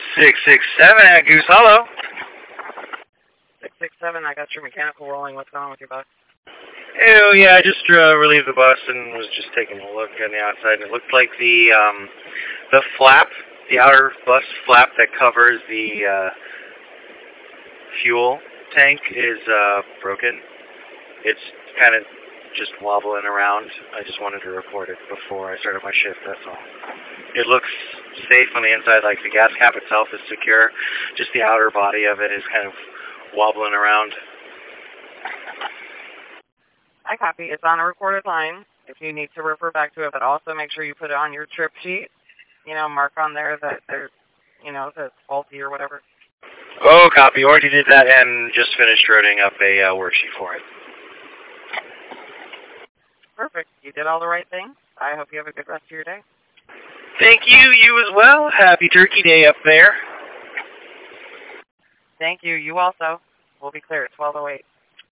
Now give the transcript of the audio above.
667 at Goose Hollow. 667, I got your mechanical rolling. What's going on with your bus? Oh, yeah, I just relieved the bus and was just taking a look on the outside, and it looked like the flap, the outer bus flap that covers the fuel tank is broken. It's kind of just wobbling around. I just wanted to report it before I started my shift, that's all. It looks safe on the inside, like the gas cap itself is secure. Just the outer body of it is kind of wobbling around. I copy. It's on a recorded line. If you need to refer back to it, but also make sure you put it on your trip sheet. You know, mark on there that there's, you know, that it's faulty or whatever. Oh, copy. Already did that and just finished writing up a worksheet for it. Perfect. You did all the right things. I hope you have a good rest of your day. Thank you. You as well. Happy Turkey Day up there. Thank you. You also. We'll be clear at 12:08.